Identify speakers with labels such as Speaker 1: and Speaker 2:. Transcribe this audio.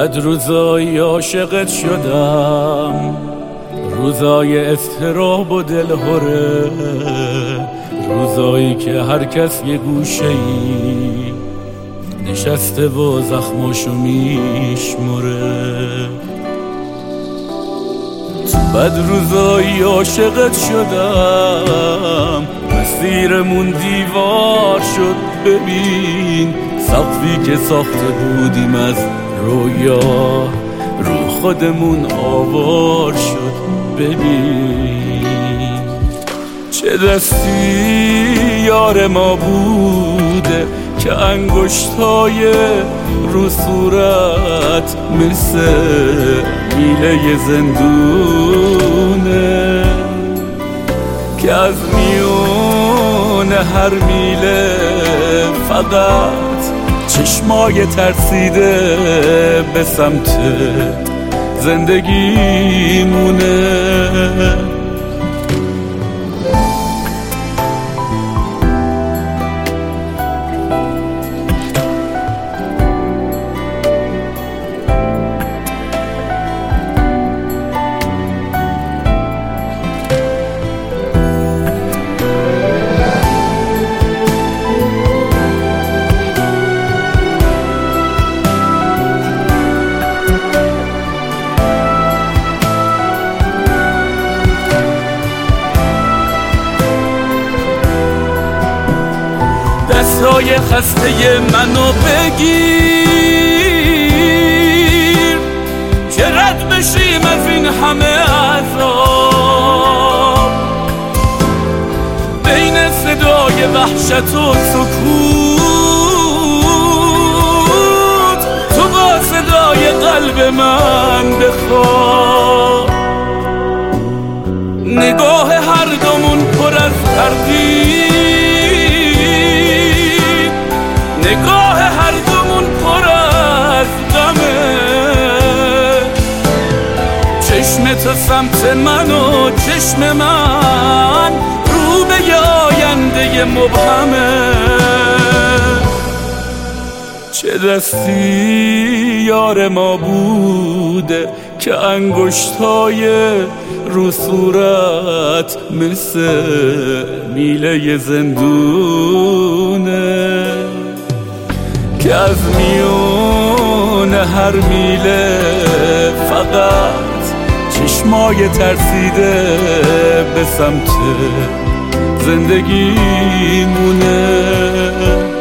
Speaker 1: بد روزایی عاشقت شدم، روزای اضطراب و دلهره، روزایی که هر کس یه گوشه‌ای نشسته و زخماشو میشمره. تو بد روزایی عاشقت شدم، مسیرمون دیوار شد. ببین سقفی که ساخته بودیم از رویا رو خودمون آوار شد. ببین چه دستی یار ما بوده که انگشتای رو صورت مثل میله زندونه، که از میون هر میله فقط چشمای ترسیده به سمت زندگی مونه. دستای خسته منو بگیر که رد بشیم از این همه عذاب، بین صدای وحشت و سکوت تو با صدای قلب من بخواب. نگاه هر دومون پر از تردید، نگاه هر دومون پر از غمه. چشم تو سمت من و چشم من رو به آینده مبهمه. چه دستی یار ما بوده که انگشتای رو صورت مثل میله زندونه، که از میون هر میله فقط چشمای ترسیده به سمت زندگی مونه.